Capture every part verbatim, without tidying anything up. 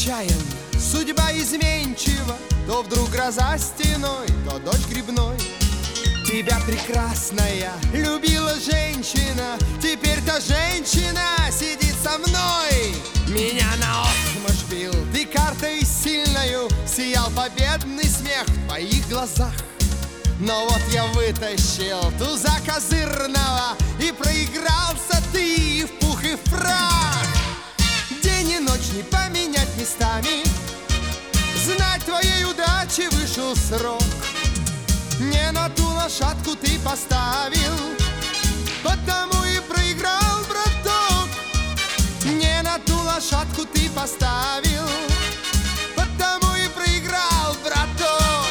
отчаян, судьба изменчива. То вдруг гроза стеной, то дождь грибной. Тебя прекрасная любила женщина, теперь та женщина сидит со мной. Меня наотмашь бил ты картой сильною, сиял победный смех в твоих глазах. Но вот я вытащил туза козырного, и проигрался ты в пух и в прах. День и ночь не поменять местами, знать твоей удачи вышел срок. Не на ту лошадку ты поставил, потому и проиграл, браток. Не на ту лошадку ты поставил, потому и проиграл, браток.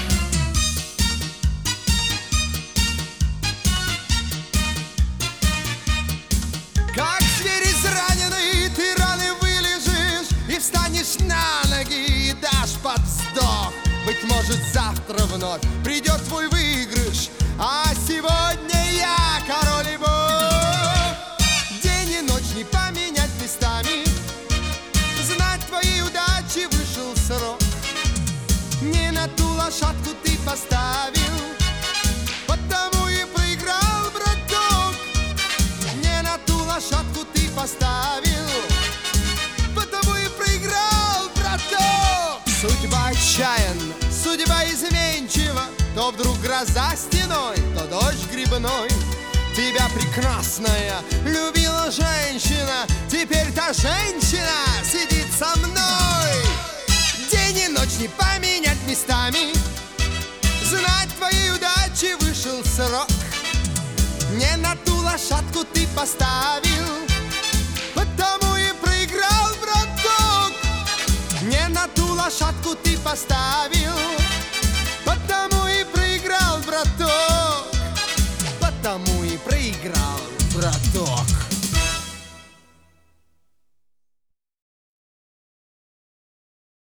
Как зверь израненный, ты раны вылежишь и встанешь на ноги и дашь под вздох. Быть может, завтра вновь придет твой выигрыш, а сегодня я король и бог. День и ночь не поменять местами, знать твоей удачи вышел срок. Не на ту лошадку ты поставил, потому и проиграл, браток. Не на ту лошадку ты поставил, потому и проиграл, браток. Судьба отчаянна, судьба изменчива, то вдруг гроза стеной, то дождь грибной. Тебя прекрасная любила женщина, теперь та женщина сидит со мной. День и ночь не поменять местами, знать твоей удачи вышел срок. Не на ту лошадку ты поставил, потому и проиграл, браток. Не на ту лошадку ты поставил, потому и проиграл, браток. Потому и проиграл, браток.